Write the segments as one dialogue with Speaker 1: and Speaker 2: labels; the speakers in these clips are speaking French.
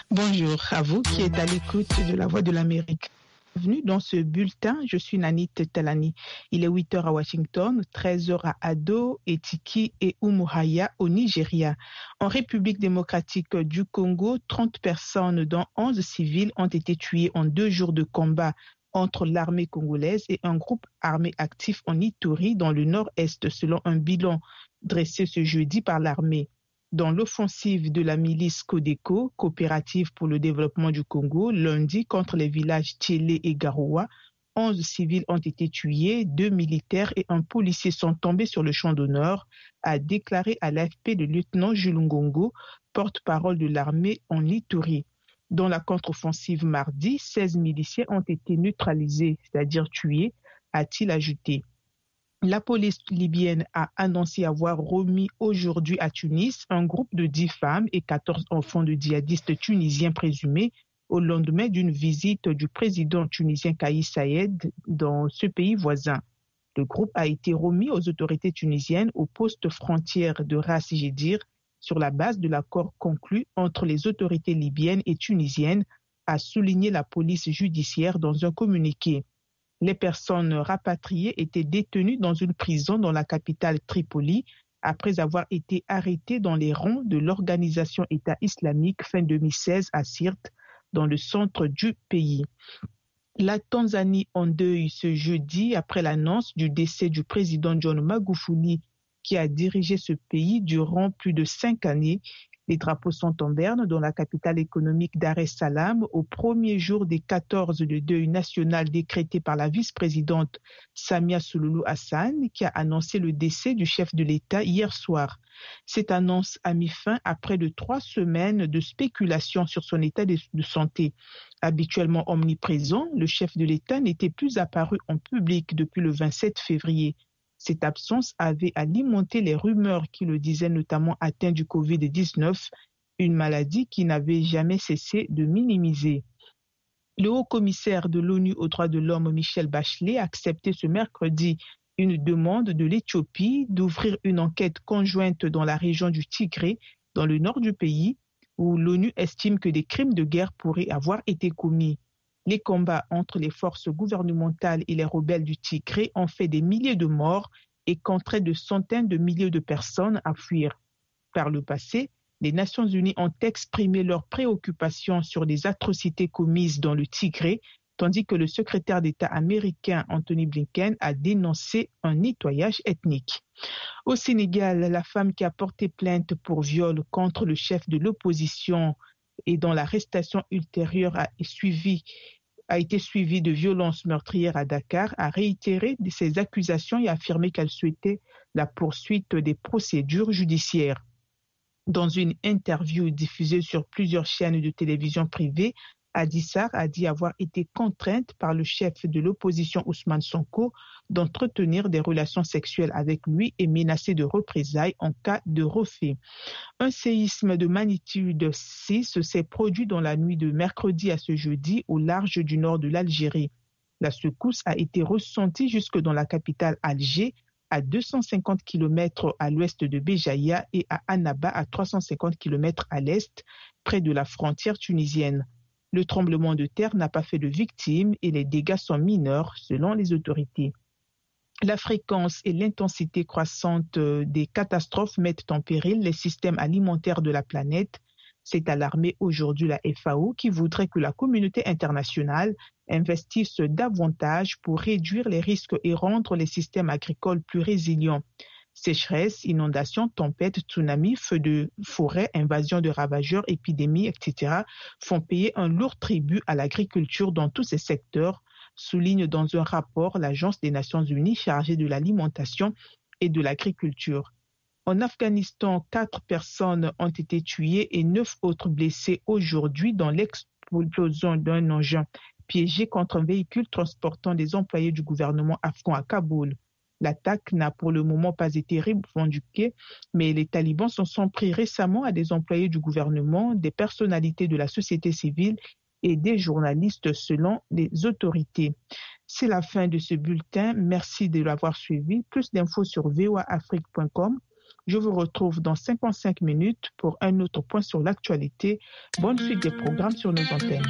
Speaker 1: Bonjour à vous qui êtes à l'écoute de La Voix de l'Amérique. Bienvenue dans ce bulletin, je suis Nanit Talani. Il est 8h à Washington, 13h à Ado, Etiki et Umuahia au Nigeria. En République démocratique du Congo, 30 personnes dont 11 civils ont été tuées en 2 jours de combat entre l'armée congolaise et un groupe armé actif en Ituri dans le nord-est selon un bilan dressé ce jeudi par l'armée. Dans l'offensive de la milice Codeco, coopérative pour le développement du Congo, lundi contre les villages Thiélé et Garoua, 11 civils ont été tués, 2 militaires et un policier sont tombés sur le champ d'honneur, a déclaré à l'AFP le lieutenant Jules Ngongo, porte-parole de l'armée en Ituri. Dans la contre-offensive mardi, 16 miliciens ont été neutralisés, c'est-à-dire tués, a-t-il ajouté. La police libyenne a annoncé avoir remis aujourd'hui à Tunis un groupe de 10 femmes et 14 enfants de djihadistes tunisiens présumés au lendemain d'une visite du président tunisien Kais Saied dans ce pays voisin. Le groupe a été remis aux autorités tunisiennes au poste frontière de Ras Jedir sur la base de l'accord conclu entre les autorités libyennes et tunisiennes, a souligné la police judiciaire dans un communiqué. Les personnes rapatriées étaient détenues dans une prison dans la capitale Tripoli après avoir été arrêtées dans les rangs de l'organisation État islamique fin 2016 à Sirte, dans le centre du pays. La Tanzanie en deuil ce jeudi après l'annonce du décès du président John Magufuli qui a dirigé ce pays durant plus de 5 années. Les drapeaux sont en berne dans la capitale économique Dar es Salaam au premier jour des 14 de deuil national décrété par la vice-présidente Samia Suluhu Hassan qui a annoncé le décès du chef de l'État hier soir. Cette annonce a mis fin à près de 3 semaines de spéculation sur son état de santé. Habituellement omniprésent, le chef de l'État n'était plus apparu en public depuis le 27 février. Cette absence avait alimenté les rumeurs qui le disaient notamment atteint du Covid-19, une maladie qui n'avait jamais cessé de minimiser. Le haut-commissaire de l'ONU aux droits de l'homme, Michelle Bachelet, a accepté ce mercredi une demande de l'Éthiopie d'ouvrir une enquête conjointe dans la région du Tigré, dans le nord du pays, où l'ONU estime que des crimes de guerre pourraient avoir été commis. Les combats entre les forces gouvernementales et les rebelles du Tigré ont fait des milliers de morts et contraint de centaines de milliers de personnes à fuir. Par le passé, les Nations Unies ont exprimé leurs préoccupations sur les atrocités commises dans le Tigré, tandis que le secrétaire d'État américain Anthony Blinken a dénoncé un nettoyage ethnique. Au Sénégal, la femme qui a porté plainte pour viol contre le chef de l'opposition et dont l'arrestation ultérieure a été suivie de violences meurtrières à Dakar, a réitéré ses accusations et affirmé qu'elle souhaitait la poursuite des procédures judiciaires. Dans une interview diffusée sur plusieurs chaînes de télévision privées, Adji Sarr a dit avoir été contrainte par le chef de l'opposition Ousmane Sonko d'entretenir des relations sexuelles avec lui et menacée de représailles en cas de refus. Un séisme de magnitude 6 s'est produit dans la nuit de mercredi à ce jeudi au large du nord de l'Algérie. La secousse a été ressentie jusque dans la capitale Alger, à 250 km à l'ouest de Béjaïa et à Annaba à 350 km à l'est, près de la frontière tunisienne. Le tremblement de terre n'a pas fait de victimes et les dégâts sont mineurs selon les autorités. La fréquence et l'intensité croissante des catastrophes mettent en péril les systèmes alimentaires de la planète. C'est alarmé aujourd'hui la FAO qui voudrait que la communauté internationale investisse davantage pour réduire les risques et rendre les systèmes agricoles plus résilients. Sécheresse, inondations, tempêtes, tsunamis, feux de forêt, invasion de ravageurs, épidémies, etc. font payer un lourd tribut à l'agriculture dans tous ces secteurs, souligne dans un rapport l'Agence des Nations Unies chargée de l'alimentation et de l'agriculture. En Afghanistan, 4 personnes ont été tuées et 9 autres blessées aujourd'hui dans l'explosion d'un engin piégé contre un véhicule transportant des employés du gouvernement afghan à Kaboul. L'attaque n'a pour le moment pas été revendiquée, mais les talibans s'en sont pris récemment à des employés du gouvernement, des personnalités de la société civile et des journalistes selon les autorités. C'est la fin de ce bulletin. Merci de l'avoir suivi. Plus d'infos sur voaafrique.com Je vous retrouve dans 55 minutes pour un autre point sur l'actualité. Bonne suite des programmes sur nos antennes.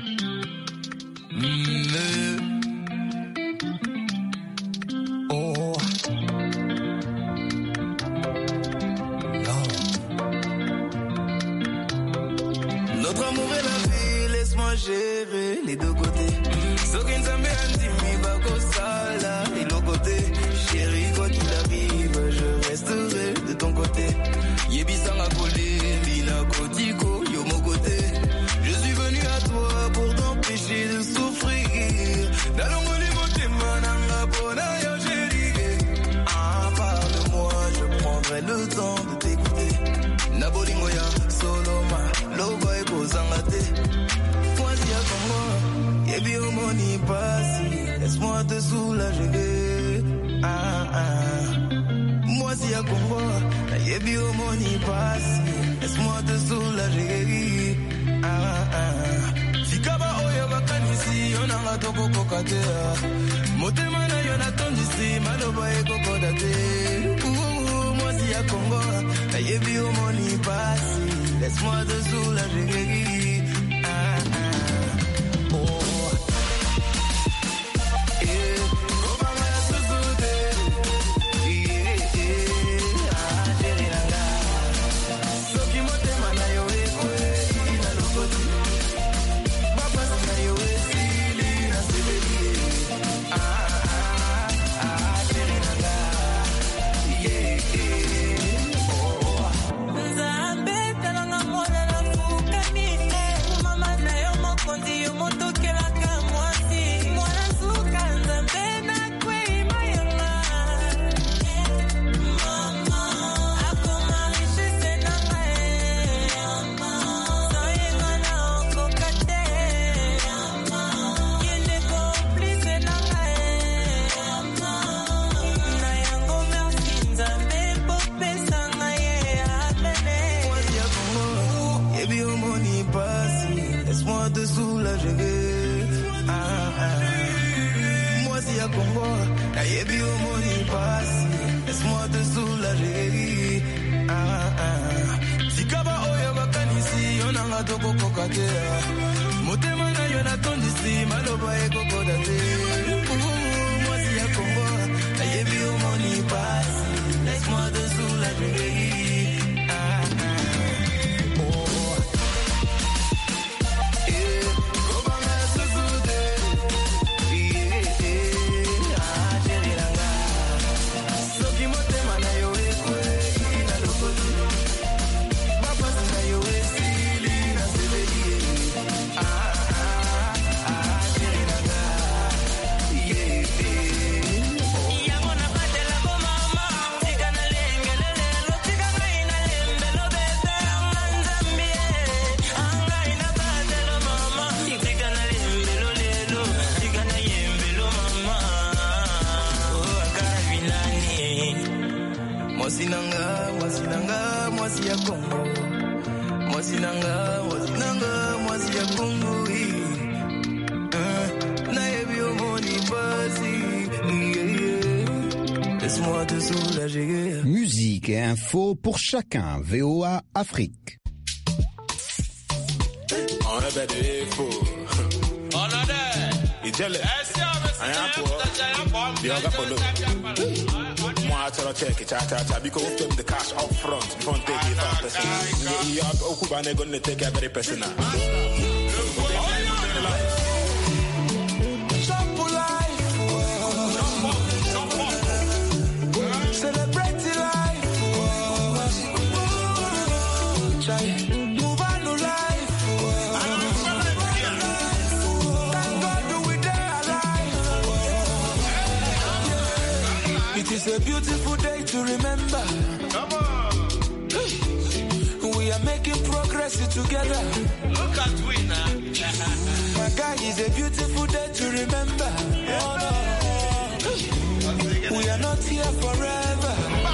Speaker 2: Notre amour est la vie, laisse-moi gérer les deux côtés. Sokin Zambé Antimi Bako Sala et l'autre côté. Chérie, quoi qu'il arrive, je resterai de ton côté. Yebi Sanga Kolé, Lina Kotiko, yo mon côté. Je suis venu à toi pour t'empêcher de souffrir. Dalongoli Motema Nanga Bona yo chérie. Ah, parle-moi, je prendrai le temps de t'écouter. Nabolingoya, Soloma, Loboy Bozangate. Voici à Congo, Yebi Omoni Passi, laisse-moi te soulager. Moi si à Congo, Yebi Omoni Passi, laisse-moi te soulager. Fikaba Oya Bakanisi, Yonanga Toko Kokatea. Motema na Yona Tondisi, Maloba Eko Kodate. Moi si à Congo, Yebi Omoni Passi, laisse-moi te soulager.
Speaker 3: Musique et info pour chacun. VOA Afrique.
Speaker 4: On est des faux. On a des. Il gèle. Moi, I tell her check it, cha because we pay the cash up front before take it back personal. You have Okubane gonna take it very personal.
Speaker 2: It's a beautiful day to remember. Come on. We are making progress together. Look at we now. My guy, it's a beautiful day to remember. Oh, no. We are not here forever.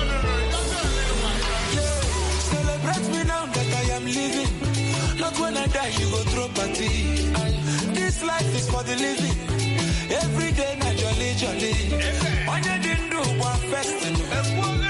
Speaker 2: Yeah. Celebrate me now that I am living. Not when I die, you go throw party. This life is for the living. Every day, not jolly, jolly. On you didn't do one festival.